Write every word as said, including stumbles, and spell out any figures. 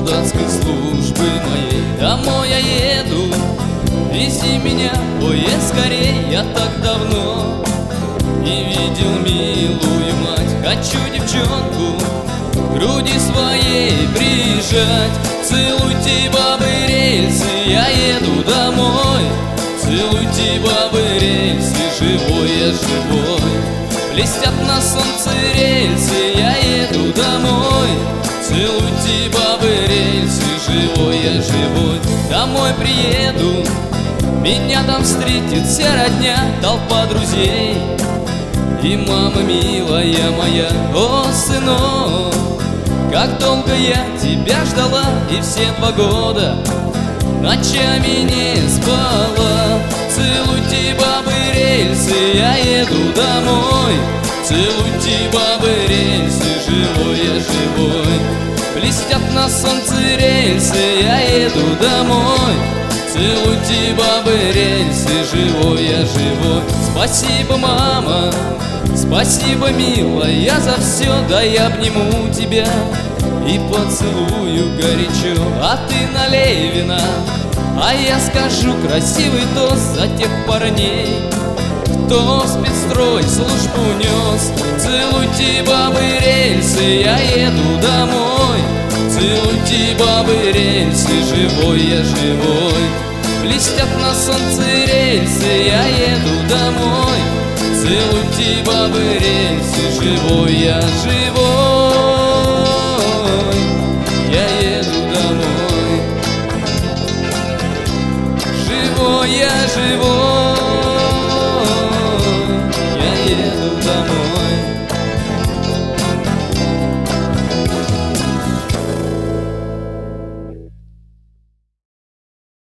солдатской службы моей. Домой я еду, вези меня, поезд скорей. Я так давно не видел милую мать. Хочу девчонку к груди своей прижать. Целуйте, бабы, рельсы, я еду домой. Целуйте, бабы, рельсы, живой я живой. Блестят на солнце рельсы, я еду домой. Целуйте, бабы, рельсы, живой я живой. Домой приеду, меня там встретит вся родня, толпа друзей и мама милая моя. О, сынок, как долго я тебя ждала, и все два года ночами не спала. Целуйте, бабы, рельсы, я еду домой. Целуйте, бабы, рельсы, живой я живой. Блестят на солнце рельсы, я еду домой. Целуйте, бабы, рельсы, живой я живой. Спасибо, мама, спасибо, милая, за все. Да я обниму тебя и поцелую горячо. А ты налей вина, а я скажу красивый тост за тех парней, кто в спецстрой службу нес. Целуйте, бабы, рельсы, я еду домой. Целуйте, бабы, рельсы, живой я живой. Блестят на солнце рельсы, я еду домой. Целуйте, бабы, рельсы, живой я живой. Я еду домой. Живой я живой. Я еду домой.